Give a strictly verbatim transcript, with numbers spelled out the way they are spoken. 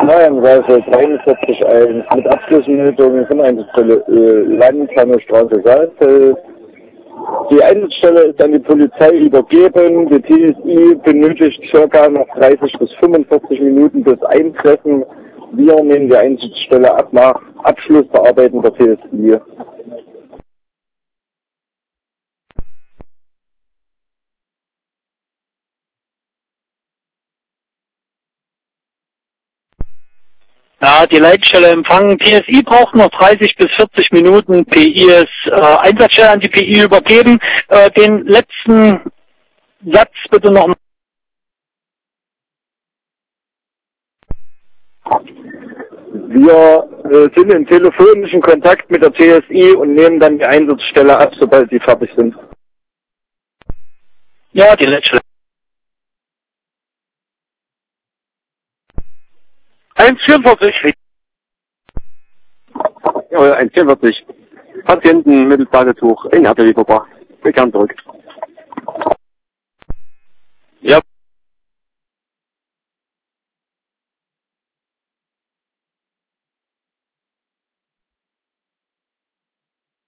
Neuanreise dreiundvierzig eins mit Abschlussmeldung von Einsatzstelle Öl, Landtanne Straße Saalfeld. Die Einsatzstelle ist an die Polizei übergeben. Die T S I benötigt ca. noch dreißig bis fünfundvierzig Minuten bis Eintreffen. Wir nehmen die Einsatzstelle ab nach Abschlussbearbeiten der T S I. Ja, die Leitstelle empfangen. T S I braucht noch dreißig bis vierzig Minuten. P I ist äh, Einsatzstelle an die P I übergeben. Äh, den letzten Satz bitte noch. Wir äh, sind in telefonischen Kontakt mit der T S I und nehmen dann die Einsatzstelle ab, sobald sie fertig sind. Ja, die Leitstelle. eins vierundvierzig. Jawohl, eins vierundvierzig. Patienten mittels Badetuch in Atelier verbracht. Wir kehren zurück. Ja.